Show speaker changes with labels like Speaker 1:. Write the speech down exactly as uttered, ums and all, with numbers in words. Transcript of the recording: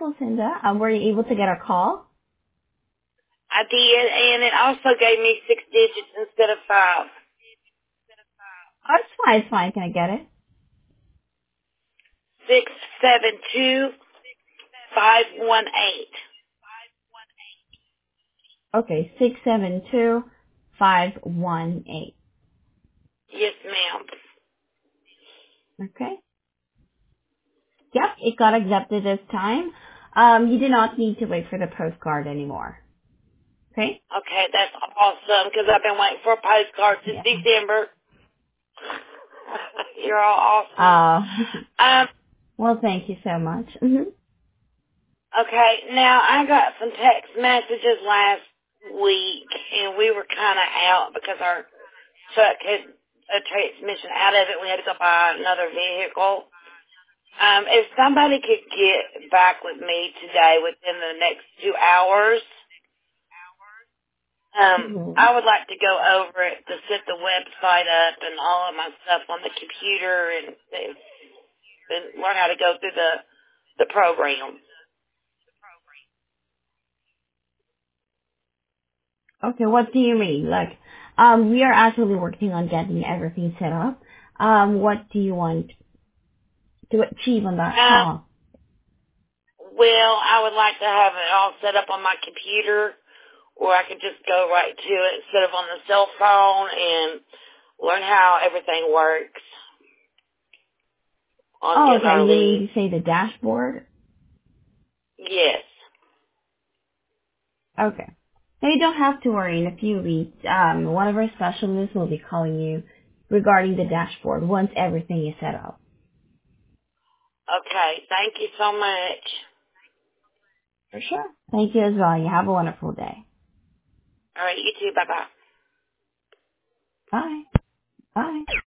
Speaker 1: Lucinda. Um, were you able to get our call?
Speaker 2: I did, and it also gave me six digits instead of five.
Speaker 1: Oh, it's fine. It's fine. Can I get it?
Speaker 2: Six seven two five one eight.
Speaker 1: Okay, six seven two five one eight.
Speaker 2: Yes, ma'am.
Speaker 1: Okay. Yep, it got accepted this time. Um, you do not need to wait for the postcard anymore. Okay?
Speaker 2: Okay, that's awesome, because I've been waiting for a postcard since
Speaker 1: Yeah.
Speaker 2: December. You're all awesome.
Speaker 1: Uh,
Speaker 2: Um,
Speaker 1: well, thank you so much. Mm-hmm.
Speaker 2: okay, now I got some text messages last week, and we were kind of out because our truck had a transmission out of it. We had to go buy another vehicle. Um, if somebody could get back with me today within the next two hours, um,
Speaker 1: Mm-hmm.
Speaker 2: I would like to go over it to set the website up and all of my stuff on the computer and, and learn how to go through the the program.
Speaker 1: Okay, what do you mean? Like, um, we are actually working on getting everything set up. Um, what do you want to achieve on that
Speaker 2: Um,
Speaker 1: call?
Speaker 2: well, I would like to have it all set up on my computer, or I could just go right to it instead of on the cell phone and learn how everything works on
Speaker 1: Oh,
Speaker 2: getting
Speaker 1: okay,
Speaker 2: our
Speaker 1: you mean
Speaker 2: lead.
Speaker 1: to say the dashboard?
Speaker 2: Yes.
Speaker 1: Okay. Now you don't have to worry. In a few weeks, um, one of our specialists will be calling you regarding the dashboard once everything is set up.
Speaker 2: Okay. Thank you so much.
Speaker 1: For sure. Thank you as well. You have a wonderful day.
Speaker 2: All right. You too. Bye bye.
Speaker 1: Bye. Bye.